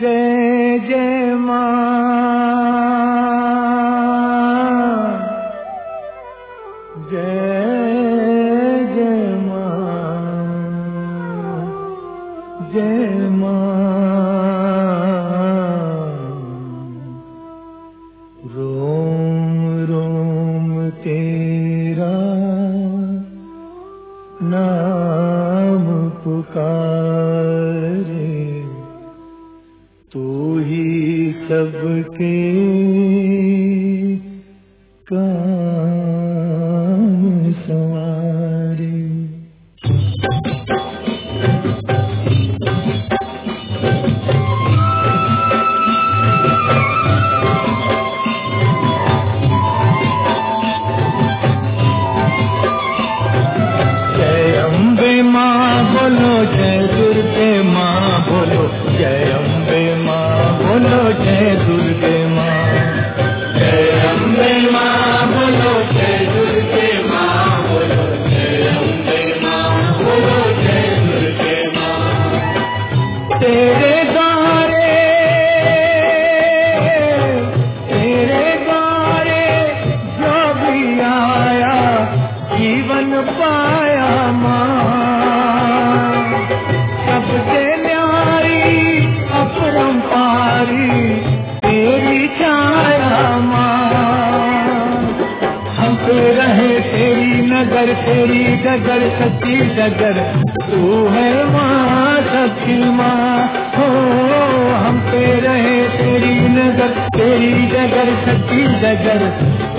जय जय माँ, जय जय माँ, जय माँ। रोम रोम तेरा नाम पुकारे, तू ही सबके काम संवारे। जय अम्बे माँ बोलो, जय दुर्गे माँ बोलो, जय अम्बे माँ बोलो, जय दुर्गे माँ। जय अम्बे माँ बोलो, जय दुर्गे माँ बोलो, जय अम्बे माँ बोलो, जय दुर्गे माँ। तेरे द्वारे जो भी आया जीवन पाया माँ। सबसे न्यारी अपरंपारी तेरी छाया माँ। हम पे रहे तेरी नगर, तेरी डगर सच्ची डगर, तू है माँ सच्ची माँ। हो हम पे रहे तेरी नगर, तेरी डगर सच्ची डगर,